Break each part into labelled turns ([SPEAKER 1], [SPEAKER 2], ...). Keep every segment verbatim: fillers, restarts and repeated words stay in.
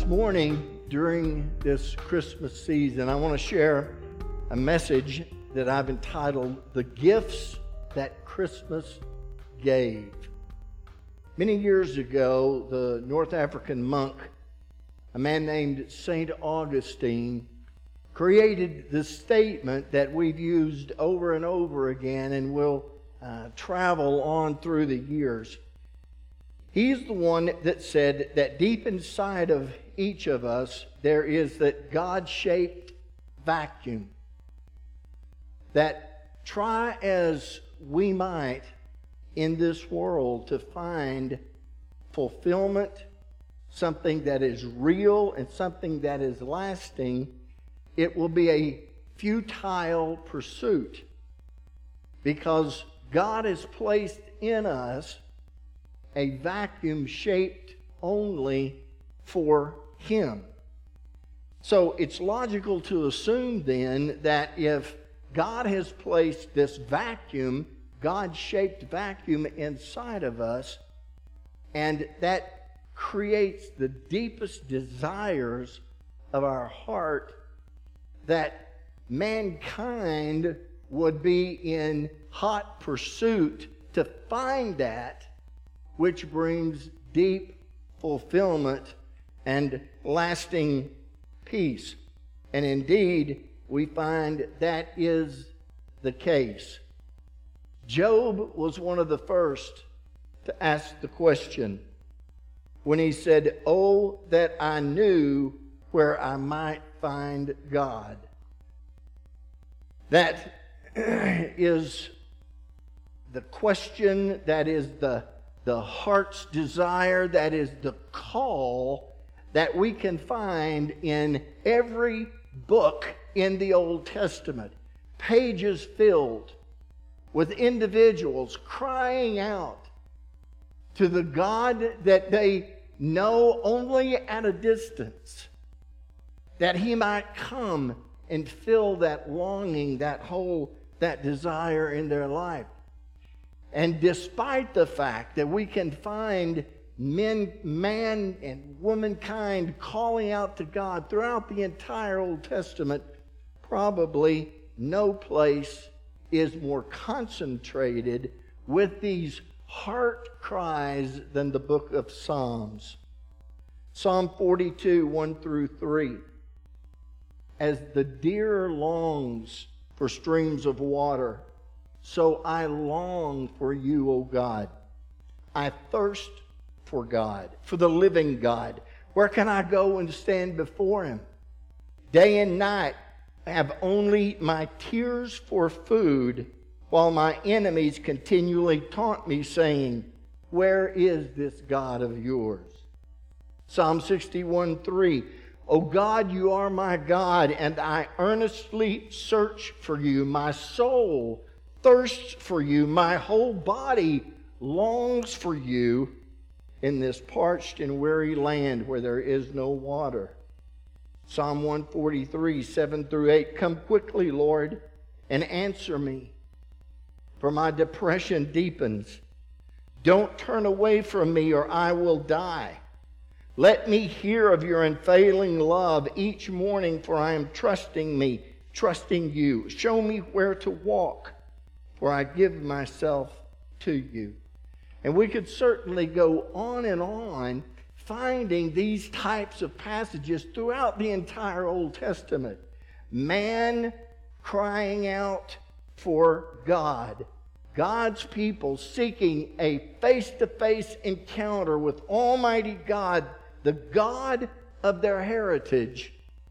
[SPEAKER 1] This morning, during this Christmas season, I want to share a message that I've entitled, The Gifts That Christmas Gave. Many years ago, the North African monk, a man named Saint Augustine, created this statement that we've used over and over again and will uh, travel on through the years. He's the one that said that deep inside of each of us, there is that God-shaped vacuum. That try as we might in this world to find fulfillment, something that is real and something that is lasting, it will be a futile pursuit, because God has placed in us a vacuum shaped only for Him. So it's logical to assume then that if God has placed this vacuum, God-shaped vacuum inside of us, and that creates the deepest desires of our heart, that mankind would be in hot pursuit to find that which brings deep fulfillment and lasting peace. And indeed, we find that is the case. Job was one of the first to ask the question when he said, "Oh, that I knew where I might find God." That is the question, that is the the heart's desire, that is the call that we can find in every book in the Old Testament. Pages filled with individuals crying out to the God that they know only at a distance, that He might come and fill that longing, that hole, that desire in their life. And despite the fact that we can find men, man and womankind calling out to God throughout the entire Old Testament, probably no place is more concentrated with these heart cries than the book of Psalms. Psalm forty-two, one through three. As the deer longs for streams of water, so I long for you, O God. I thirst for God, for the living God. Where can I go and stand before Him? Day and night I have only my tears for food, while my enemies continually taunt me, saying, "Where is this God of yours?" Psalm sixty-one, three. O God, you are my God, and I earnestly search for you. My soul thirsts for you. My whole body longs for you in this parched and weary land where there is no water. Psalm one forty-three, seven through eight. Come quickly, Lord, and answer me, for my depression deepens. Don't turn away from me, or I will die. Let me hear of your unfailing love each morning, for I am trusting me, trusting you. Show me where to walk, for I give myself to you. And we could certainly go on and on finding these types of passages throughout the entire Old Testament. Man crying out for God. God's people seeking a face-to-face encounter with Almighty God, the God of their heritage.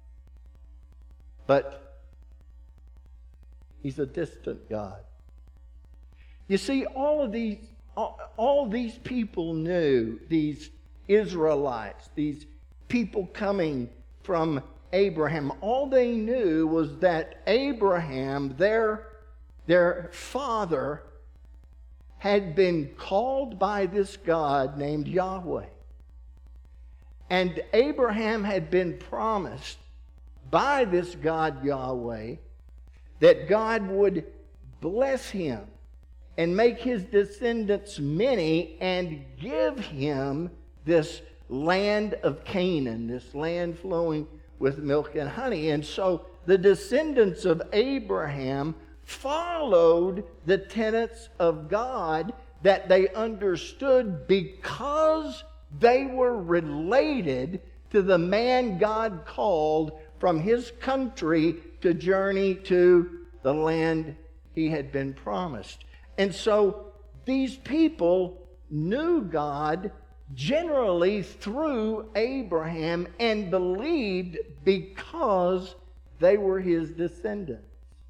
[SPEAKER 1] But He's a distant God. You see, all of these, all, all these people knew, these Israelites, these people coming from Abraham, all they knew was that Abraham, their, their father, had been called by this God named Yahweh. And Abraham had been promised by this God Yahweh that God would bless him and make his descendants many and give him this land of Canaan, this land flowing with milk and honey. And so the descendants of Abraham followed the tenets of God that they understood because they were related to the man God called from his country to journey to the land he had been promised. And so these people knew God generally through Abraham and believed because they were his descendants.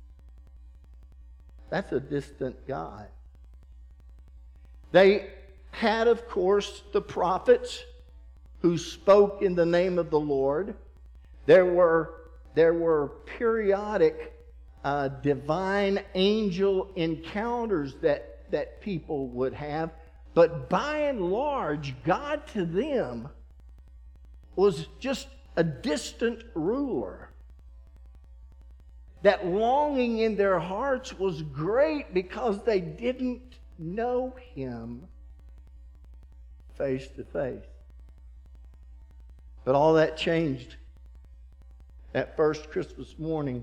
[SPEAKER 1] That's a distant God. They had, of course, the prophets who spoke in the name of the Lord. There were, there were periodic uh, divine angel encounters that, that people would have. But by and large, God to them was just a distant ruler. That longing in their hearts was great because they didn't know him face to face. But all that changed that first Christmas morning.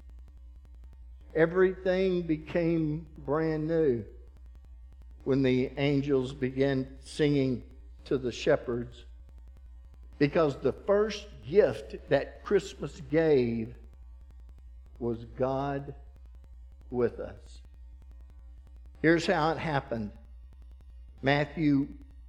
[SPEAKER 1] Everything became brand new when the angels began singing to the shepherds, because the first gift that Christmas gave was God with us. Here's how it happened. Matthew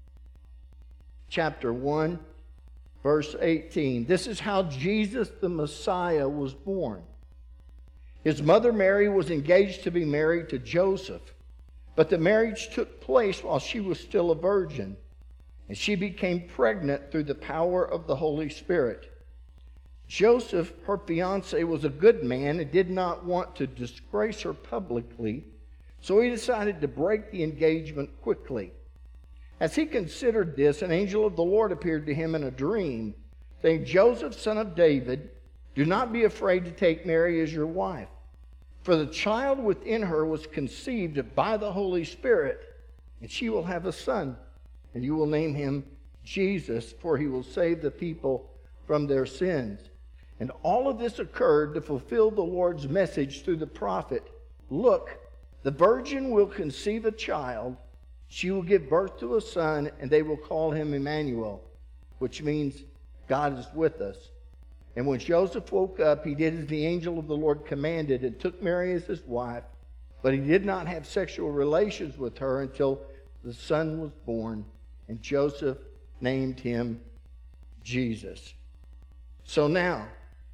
[SPEAKER 1] chapter one, verse eighteen. This is how Jesus the Messiah was born. His mother Mary was engaged to be married to Joseph, but the marriage took place while she was still a virgin, and she became pregnant through the power of the Holy Spirit. Joseph, her fiancé, was a good man and did not want to disgrace her publicly, so he decided to break the engagement quickly. As he considered this, an angel of the Lord appeared to him in a dream, saying, "Joseph, son of David, do not be afraid to take Mary as your wife, for the child within her was conceived by the Holy Spirit, and she will have a son, and you will name him Jesus, for he will save the people from their sins." And all of this occurred to fulfill the Lord's message through the prophet. "Look, the virgin will conceive a child. She will give birth to a son, and they will call him Emmanuel," which means God is with us. And when Joseph woke up, he did as the angel of the Lord commanded and took Mary as his wife, but he did not have sexual relations with her until the son was born, and Joseph named him Jesus. So now,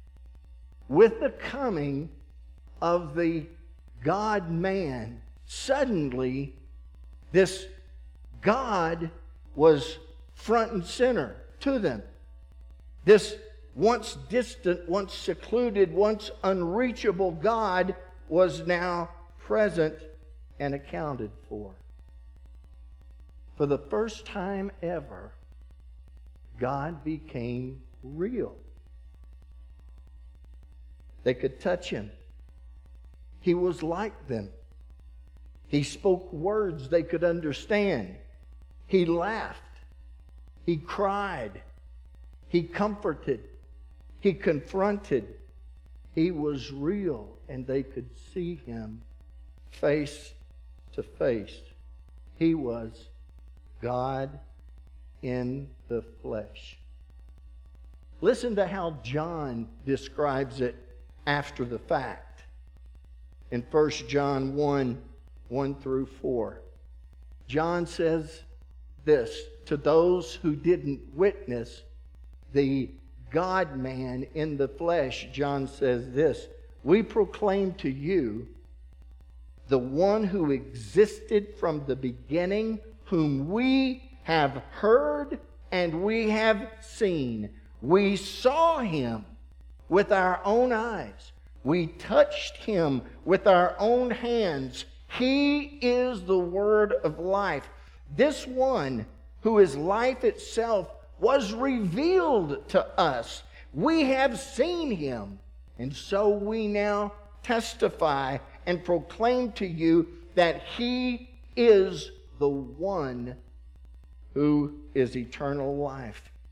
[SPEAKER 1] with the coming of the God-man, suddenly this God was front and center to them. This once distant, once secluded, once unreachable God was now present and accounted for. For the first time ever, God became real. They could touch him. He was like them. He spoke words they could understand. He laughed. He cried. He comforted. He confronted. He was real, and they could see him face to face. He was God in the flesh. Listen to how John describes it after the fact. In First John one, one through four. John says this to those who didn't witness the God-man in the flesh. John says this: "We proclaim to you the one who existed from the beginning, whom we have heard and we have seen. We saw him with our own eyes. We touched him with our own hands. He is the word of life. This one, who is life itself, was revealed to us. We have seen him, and so we now testify and proclaim to you that he is the one who is eternal life."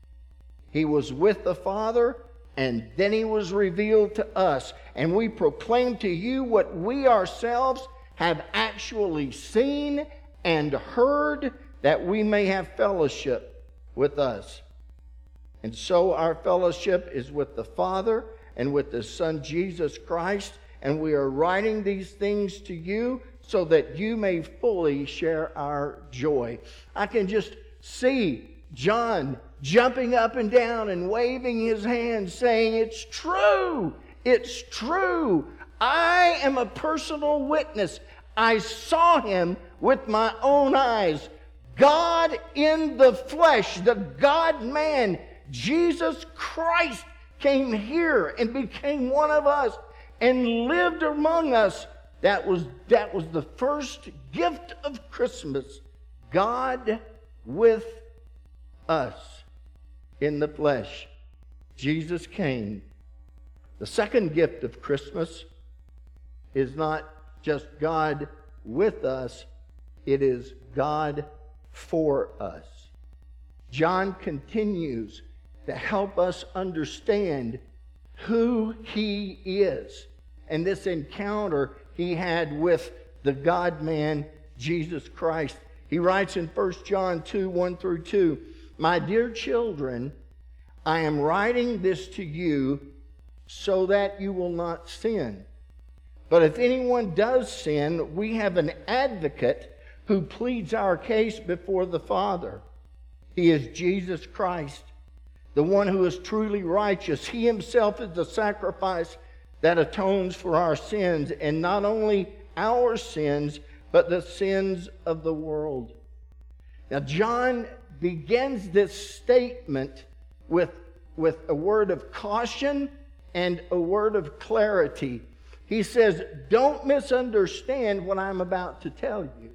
[SPEAKER 1] He was with the Father, and then he was revealed to us. And we proclaim to you what we ourselves have actually seen and heard, that we may have fellowship with us. And so our fellowship is with the Father and with the Son Jesus Christ. And we are writing these things to you so that you may fully share our joy. I can just see John jumping up and down and waving his hands, saying, it's true, it's true. I am a personal witness. I saw him with my own eyes. God in the flesh, the God-man, Jesus Christ, came here and became one of us and lived among us. That was, that was the first gift of Christmas. God with us in the flesh. Jesus came. The second gift of Christmas is not just God with us, it is God for us. John continues to help us understand who he is, and this encounter he had with the God-man, Jesus Christ. He writes in First John two, one through two, my dear children, I am writing this to you so that you will not sin. But if anyone does sin, we have an advocate who pleads our case before the Father. He is Jesus Christ, the one who is truly righteous. He himself is the sacrifice that atones for our sins, and not only our sins, but the sins of the world. Now, John begins this statement with, with a word of caution and a word of clarity. He says, don't misunderstand what I'm about to tell you.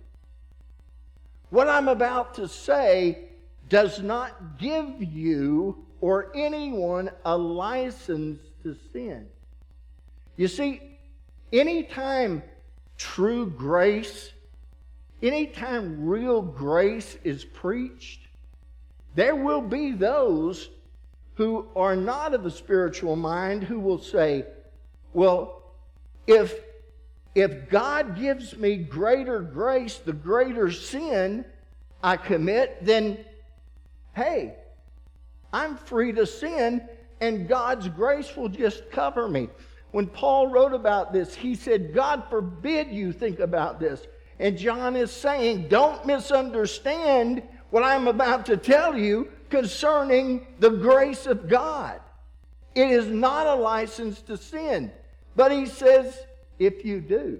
[SPEAKER 1] What I'm about to say does not give you or anyone a license to sin. You see, anytime true grace, anytime real grace is preached, there will be those who are not of a spiritual mind who will say, well, if, if God gives me greater grace, the greater sin I commit, then, hey, I'm free to sin and God's grace will just cover me. When Paul wrote about this, he said, God forbid you think about this. And John is saying, don't misunderstand what I'm about to tell you concerning the grace of God. It is not a license to sin. But he says, if you do,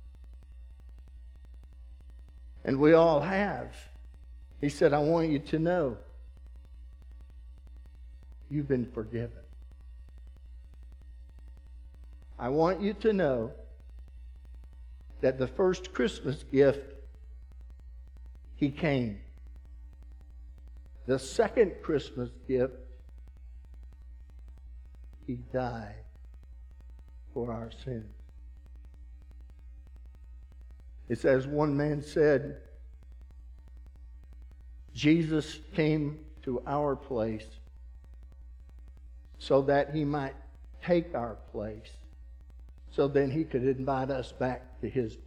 [SPEAKER 1] and we all have, he said, I want you to know you've been forgiven. I want you to know that the first Christmas gift, he came. The second Christmas gift, he died for our sins. It's as one man said, Jesus came to our place so that he might take our place, so then he could invite us back to his place.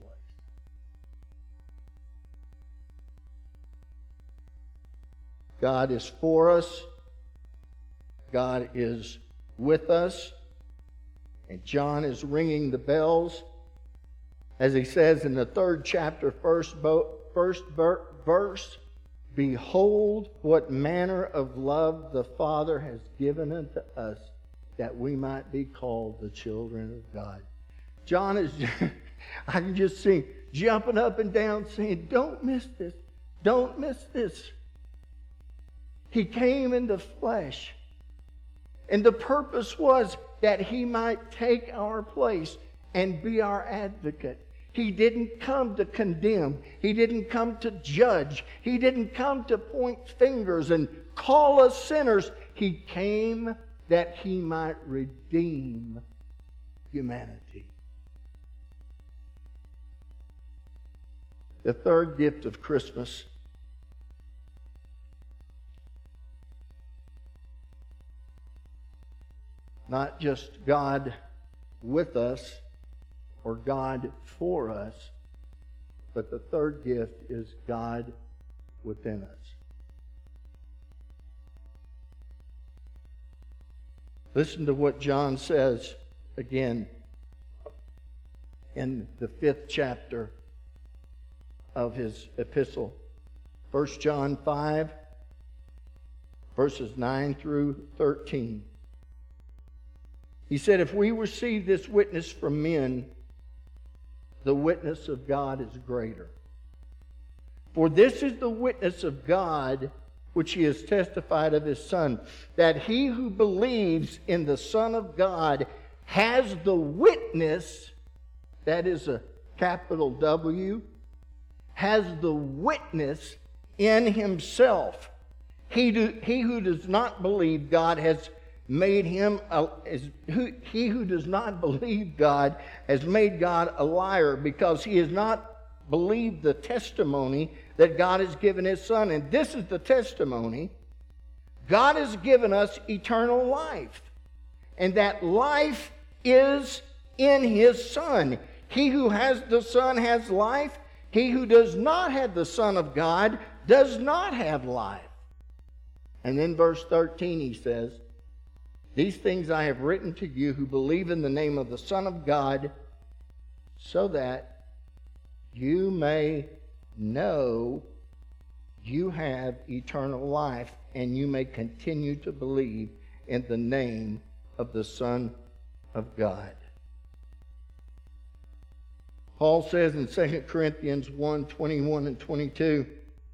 [SPEAKER 1] God is for us. God is with us. And John is ringing the bells. As he says in the third chapter, first, bo- first ver- verse, behold what manner of love the Father has given unto us, that we might be called the children of God. John is, I can just see jumping up and down saying, don't miss this. Don't miss this. He came in the flesh. And the purpose was that he might take our place and be our advocate. He didn't come to condemn. He didn't come to judge. He didn't come to point fingers and call us sinners. He came that he might redeem humanity. The third gift of Christmas Not just God with us or God for us, but the third gift is God within us. Listen to what John says again in the fifth chapter of his epistle. First John five, verses nine through thirteen. He said, if we receive this witness from men, the witness of God is greater. For this is the witness of God, which he has testified of his Son, that he who believes in the Son of God has the witness, that is a capital W, has the witness in himself. He, do, he who does not believe God has made him, a, is, who, he who does not believe God has made God a liar, because he has not believed the testimony that God has given his Son. And this is the testimony: God has given us eternal life, and that life is in his Son. He who has the Son has life. He who does not have the Son of God does not have life. And then verse thirteen he says, these things I have written to you who believe in the name of the Son of God, so that you may know you have eternal life, and you may continue to believe in the name of the Son of God. Paul says in Second Corinthians one, twenty-one and twenty-two,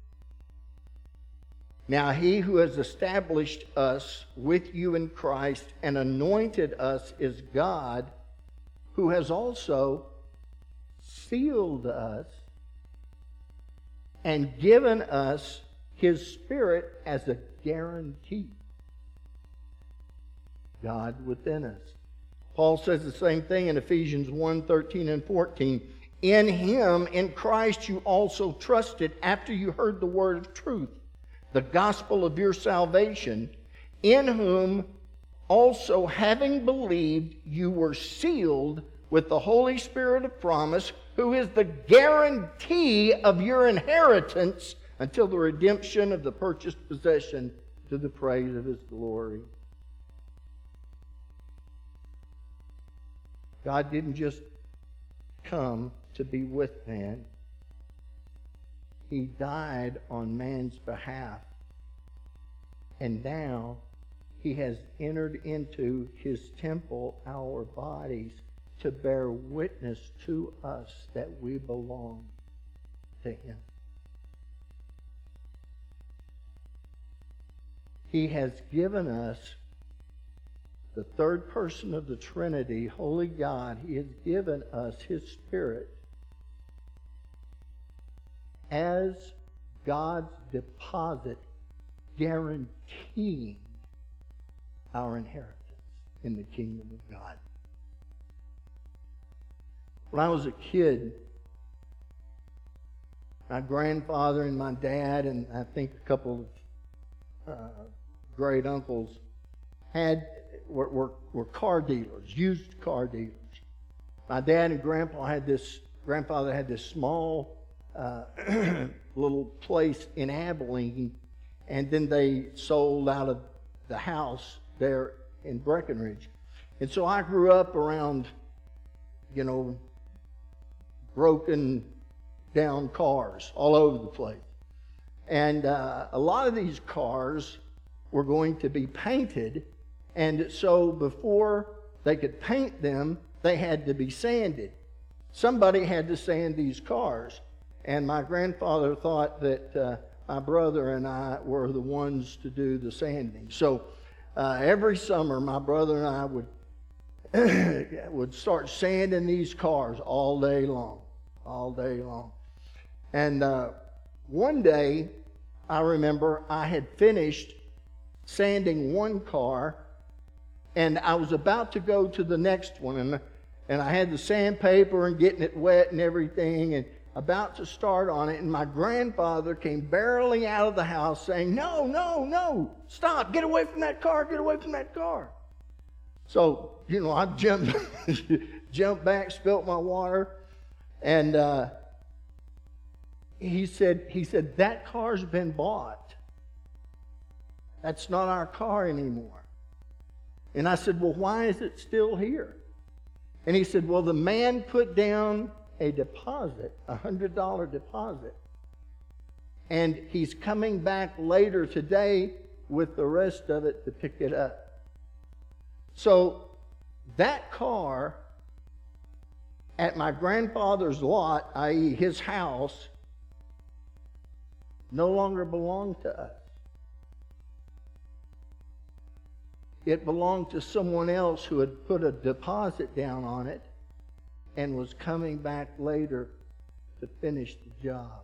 [SPEAKER 1] now he who has established us with you in Christ and anointed us is God, who has also sealed us and given us his Spirit as a guarantee. God within us. Paul says the same thing in Ephesians one, thirteen and fourteen. In him, in Christ, you also trusted after you heard the word of truth, the gospel of your salvation, in whom also, having believed, you were sealed with the Holy Spirit of promise, who is the guarantee of your inheritance until the redemption of the purchased possession, to the praise of his glory. God didn't just come to be with man. He died on man's behalf. And now he has entered into his temple, our bodies, to bear witness to us that we belong to him. He has given us the third person of the Trinity, Holy God. He has given us his Spirit as God's deposit, guaranteeing our inheritance in the kingdom of God. When I was a kid, my grandfather and my dad, and I think a couple of uh, great uncles, had were, were, were car dealers, used car dealers. My dad and grandpa had this, grandfather had this small uh, little place in Abilene, and then they sold out of the house there in Breckenridge. And so I grew up around, you know, broken down cars all over the place. And uh, a lot of these cars were going to be painted, and so before they could paint them, they had to be sanded. Somebody had to sand these cars, and my grandfather thought that uh, my brother and I were the ones to do the sanding. So uh, every summer, my brother and I would would start sanding these cars all day long, all day long. And uh, one day, I remember I had finished sanding one car, and I was about to go to the next one, and and I had the sandpaper and getting it wet and everything, and about to start on it, and my grandfather came barreling out of the house saying, "No, no, no, stop, get away from that car, get away from that car." So, you know, I jumped, jumped back, spilt my water, and uh, he said, he said, that car's been bought. That's not our car anymore. And I said, well, why is it still here? And he said, well, the man put down a deposit, a one hundred dollars deposit. And he's coming back later today with the rest of it to pick it up. So that car at my grandfather's lot, that is his house, no longer belonged to us. It belonged to someone else who had put a deposit down on it and was coming back later to finish the job.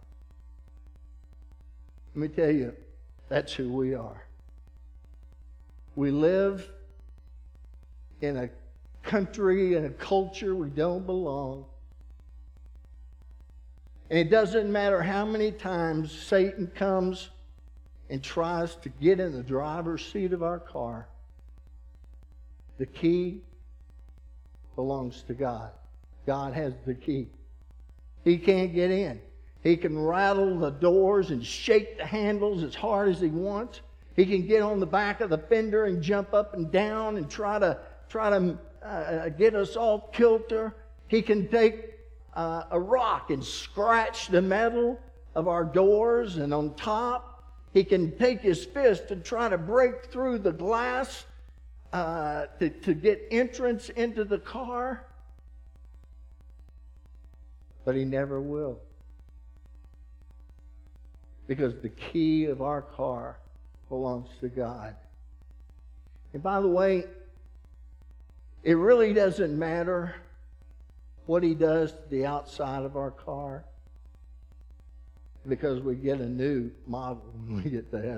[SPEAKER 1] Let me tell you, that's who we are. We live in a country and a culture we don't belong. And it doesn't matter how many times Satan comes and tries to get in the driver's seat of our car. The key belongs to God. God has the key. He can't get in. He can rattle the doors and shake the handles as hard as he wants. He can get on the back of the fender and jump up and down and try to try to uh, get us off kilter. He can take uh, a rock and scratch the metal of our doors and on top. He can take his fist and try to break through the glass uh, to, to get entrance into the car. But he never will. Because the key of our car belongs to God. And by the way, it really doesn't matter what he does to the outside of our car, because we get a new model when we get to heaven.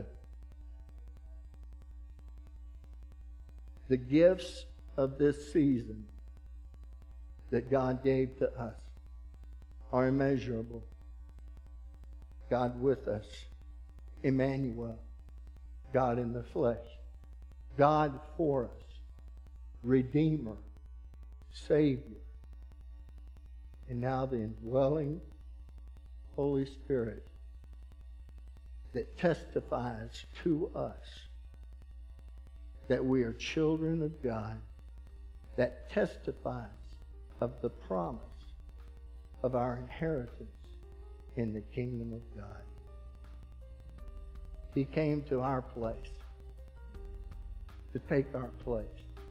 [SPEAKER 1] The gifts of this season that God gave to us are immeasurable. God with us, Emmanuel, God in the flesh, God for us, Redeemer, Savior, and now the indwelling Holy Spirit that testifies to us that we are children of God, that testifies of the promise of our inheritance in the kingdom of God. He came to our place to take our place,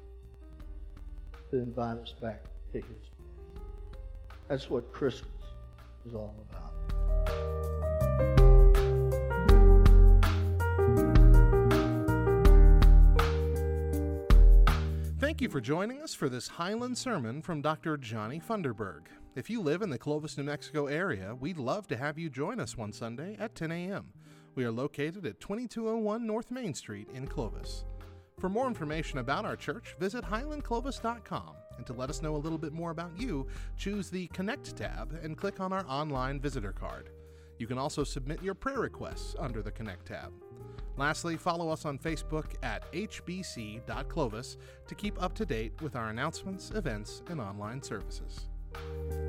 [SPEAKER 1] to invite us back to his place. That's what Christmas is all about.
[SPEAKER 2] Thank you for joining us for this Highland sermon from Doctor Johnny Funderburg. If you live in the Clovis, New Mexico area, we'd love to have you join us one Sunday at ten a.m. We are located at twenty-two oh one North Main Street in Clovis. For more information about our church, visit highland clovis dot com. And to let us know a little bit more about you, choose the Connect tab and click on our online visitor card. You can also submit your prayer requests under the Connect tab. Lastly, follow us on Facebook at h b c dot clovis to keep up to date with our announcements, events, and online services.